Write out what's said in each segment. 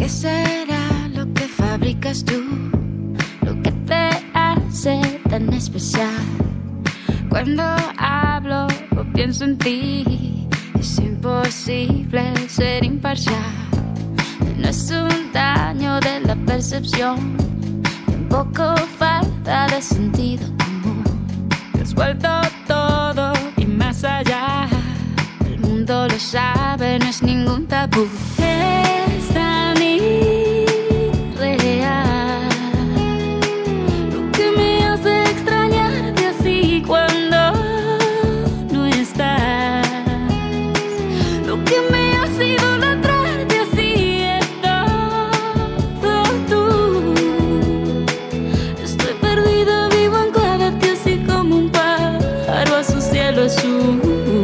¿Qué será lo que fabricas tú? Lo que te hace tan especial. Cuando hablo o pienso en ti, es imposible ser imparcial. No es un daño de la percepción, tampoco falta de sentido común. Te has vuelto todo y más allá. El mundo lo sabe, no es ningún tabú. Es tan irreal lo que me hace extrañarte así cuando no estás. Lo que me hace idolatrarte así es todo tú. Estoy perdida, vivo anclada a ti así como un pájaro a su cielo azul.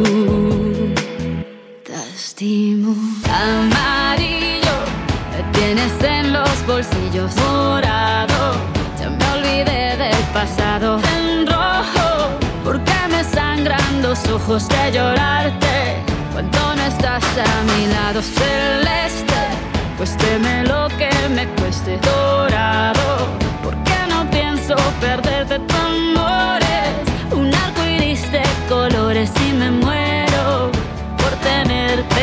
Te estimo. Amarillo, me tienes en los bolsillos. Morado, ya me olvidé del pasado. En rojo, porque me sangran los ojos de llorarte cuando no estás a mi lado. Celeste, cuésteme lo que me cueste. Dorado, porque no pienso perderte. Tu amor es un arco iris de colores y me muero por tenerte.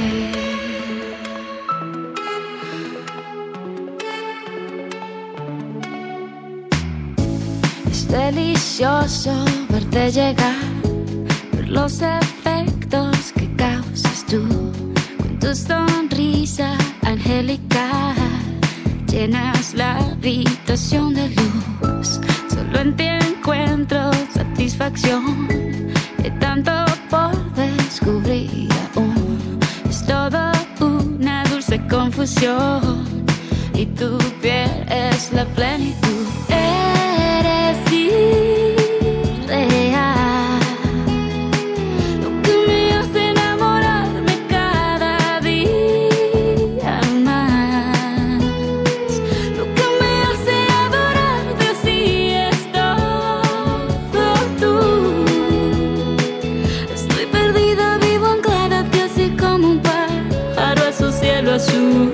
Es delicioso verte llegar, ver los efectos que causas tú. Con tu sonrisa angelical llenas la habitación de luz. Solo en ti encuentro satisfacción, de tanto por descubrir aún. Es todo una dulce confusión y tu piel es la plenitud. Eres irreal lo que me hace enamorarme cada día más. Lo que me hace adorarte así es todo tú. Estoy perdida, vivo anclada a ti así como un pájaro a su cielo azul.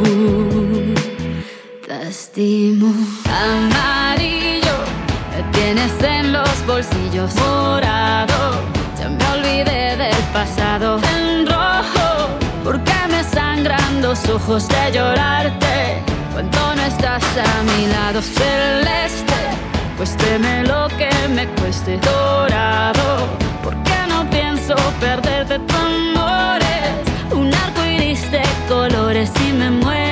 Te estimo. Amarillo, me tienes en los bolsillos. Morado, ya me olvidé del pasado. En rojo, porque me sangran los ojos de llorarte cuando no estás a mi lado. Celeste, cuésteme lo que me cueste. Dorado, porque no pienso perderte. Tu amor es un arco iris de colores y me muero